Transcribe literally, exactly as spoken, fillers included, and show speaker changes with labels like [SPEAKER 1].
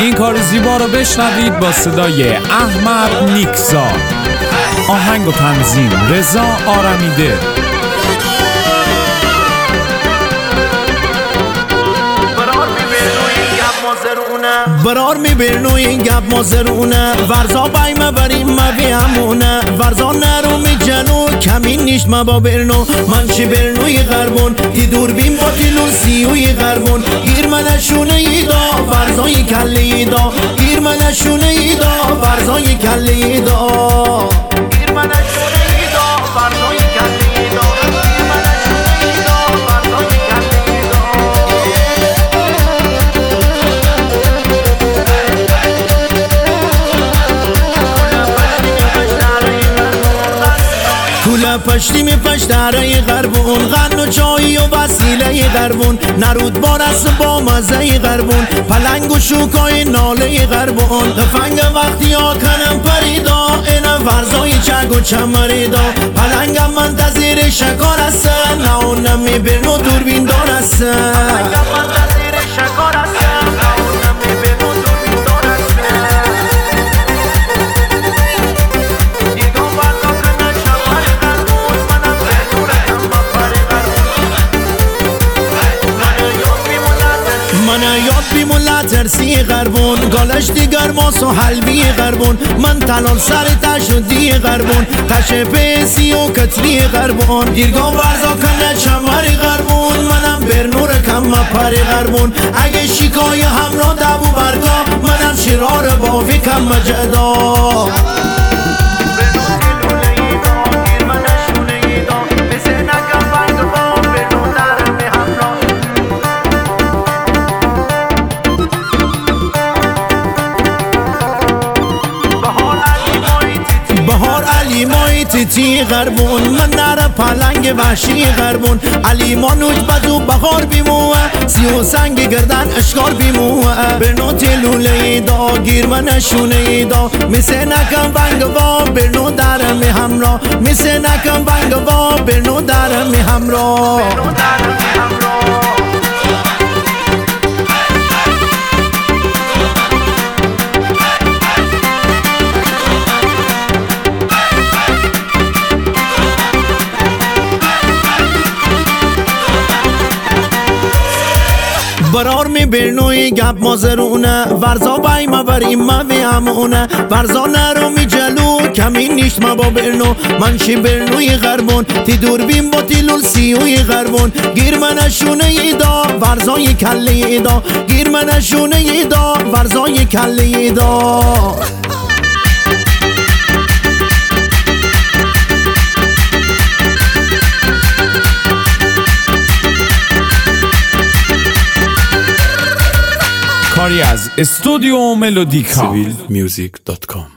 [SPEAKER 1] این کار زیبا رو بشنوید با صدای احمد نیکزاد. آهنگ و تنظیم رضا آرمیده.
[SPEAKER 2] برار می برنو این گپ مازرونه ورزا بای ما بریم ما بیامونه ورزا نرو می جلو کمی نیش ما با برنو من چی برنوی غربون دی دور بیم با تیلو سیوی غربون گیر منشونه ایدا ورزای کله ایدا گیر منشونه ایدا ورزای کله ایدا گیر منشونه ایدا ورزای کله ایدا گیر منشونه ایدا ورزای کله ایدا. کوله پشتی می پشتره غربون غن و چایی و وسیله غربون نرود بارس با مزه غربون پلنگ و شوکای ناله غربون تفنگ وقتی ها کنم پریدا این ورزای چگ و چمریدا پلنگم منتظر شکار است نه اون نمی برنو دوربین دار است پلنگم منتظر شکار است نه اون نمی برنو دوربین دار است. من یاد بیمولا ترسی غربون گالش دیگر ماس و حلبی غربون من تلال سر تشدی غربون تش پیسی و کتری غربون دیرگاه ورزا کنه چمری غربون منم برنور کم پری غربون اگه شیکای همراه دبو برگا منم شرار باوی کم مجدا. تیتی غربون من نره پلنگ وحشی غربون علی مانوج بدو بخار بیموه سی و سنگ گردن اشکار بیموه برنو تلوله ایدا گیر من شونه ایدا میسه نکم بنگوا برنو درم همراه میسه نکم بنگوا برنو درم همراه. برار می برنوی گپ مازرونه ورزا بای ما بریم ما بیامونه ورزا نرو می جلو کمی نیشت ما با برنو من چی برنوی غربون تی دور بیم با تیلول سیوی غربون گیر منشونه ایدا ورزای کله ایدا گیر منشونه ایدا ورزای کله ایدا.
[SPEAKER 1] کاری از استودیو ملودیکا.
[SPEAKER 3] سیویل میوزیک دات کام